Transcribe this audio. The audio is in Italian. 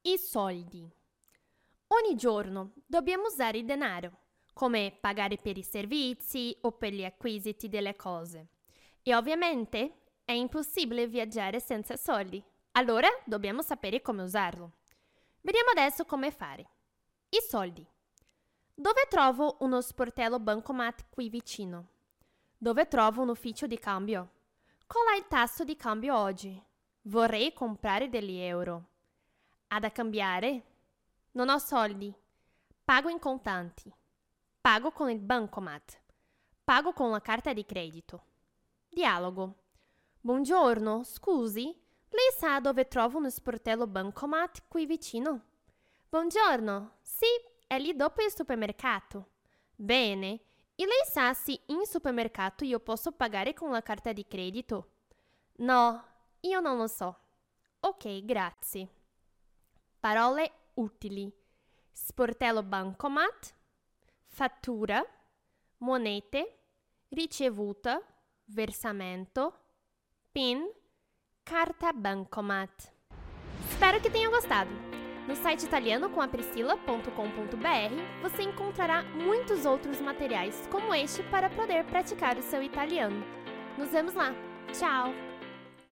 I soldi. Ogni giorno dobbiamo usare il denaro, come pagare per i servizi o per gli acquisiti delle cose. E ovviamente è impossibile viaggiare senza soldi, allora dobbiamo sapere come usarlo. Vediamo adesso come fare. I soldi. Dove trovo uno sportello bancomat qui vicino? Dove trovo un ufficio di cambio? Qual è il tasso di cambio oggi? Vorrei comprare degli euro. Ha da cambiare? Non ho soldi. Pago in contanti. Pago con il bancomat. Pago con la carta di credito. Dialogo. Buongiorno, scusi, lei sa dove trovo uno sportello bancomat qui vicino? Buongiorno, sì, è lì dopo il supermercato. Bene, e lei sa se in supermercato io posso pagare con la carta di credito? No, io non lo so. Ok, grazie. Parole utili. Sportello bancomat, fattura, monete, ricevuta, versamento, PIN, carta bancomat. Spero que tenham gostado! No site italianocomapriscila.com.br você encontrará muitos outros materiais como este para poder praticar o seu italiano. Nos vemos lá! Tchau!